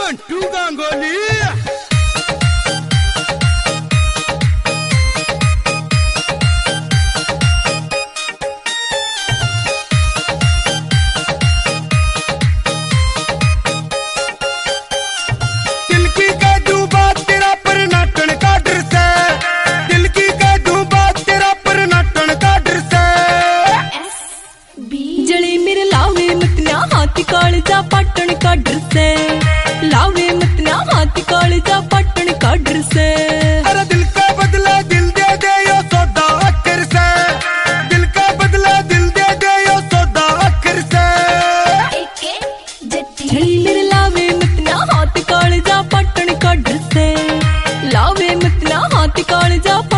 मंटू गांगुली। कालजा पाटन का डर से लावे मतना हाथ कालजा पाटन का डर से। अरे दिल का बदला दिल दे दे यो सौदा आखिर से, दिल का बदला दिल दे दे यो सौदा आखिर से। झड़ी मेरे लावे मतना हाथ कालजा पाटन का डर से, लावे मतना हाथ कालजा